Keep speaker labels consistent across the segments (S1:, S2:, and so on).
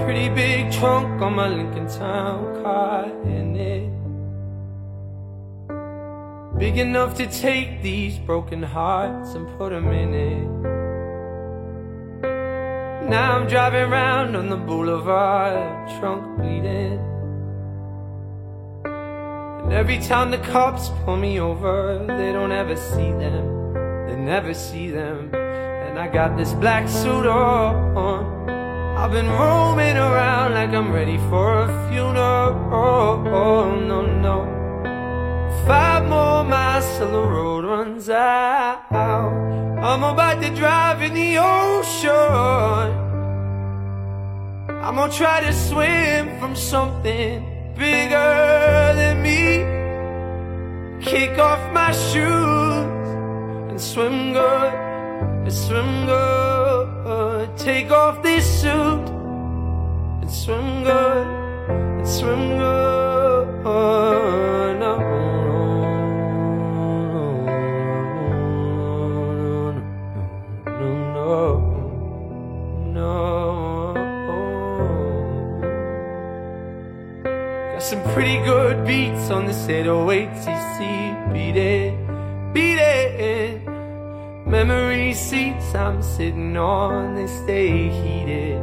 S1: pretty big trunk on my Lincoln Town car in it, big enough to take these broken hearts and put them in it. Now I'm driving around on the boulevard, trunk bleeding, and every time the cops pull me over, they don't ever see them, they never see them. And I got this black suit on, I've been roaming around like I'm ready for a funeral. Oh, no, no. 5 more miles till the road runs out. I'm about to drive in the ocean. I'm gonna try to swim from something bigger than me. Kick off my shoes and swim good, and swim good. Take off this suit and swim good, and swim good. No, no. Got some pretty good beats on this 808cc. Beat it, beat it. Memory seats I'm sitting on, they stay heated.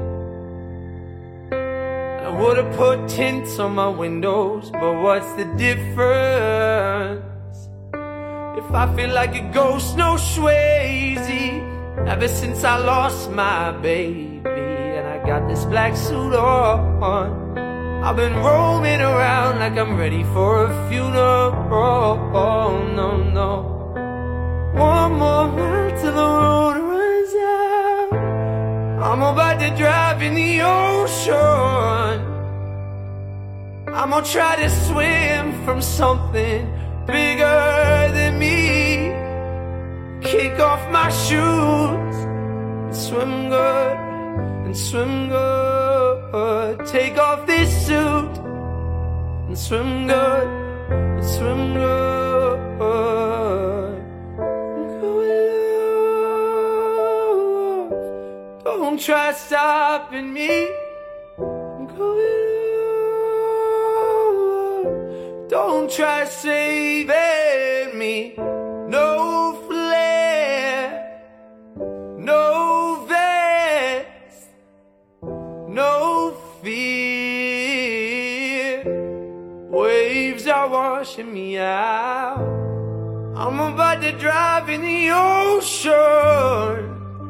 S1: I would've put tints on my windows, but what's the difference? If I feel like a ghost, no Swayze, ever since I lost my baby. And I got this black suit on, I've been roaming around like I'm ready for a funeral. Oh, no, no. 1 more mile till the road runs out. I'm about to drive in the ocean. I'm gonna try to swim from something bigger than me. Kick off my shoes and swim good, and swim good. Take off this suit and swim good, and swim good. Don't try stopping me. I'm going on. Don't try saving me. No flare, no vest, no fear. Waves are washing me out. I'm about to drive in the ocean.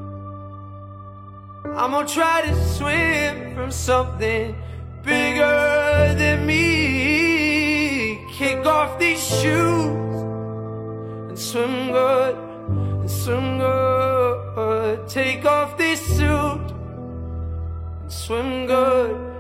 S1: I'm gonna try to swim from something bigger than me. Kick off these shoes and swim good, and swim good. Take off this suit and swim good.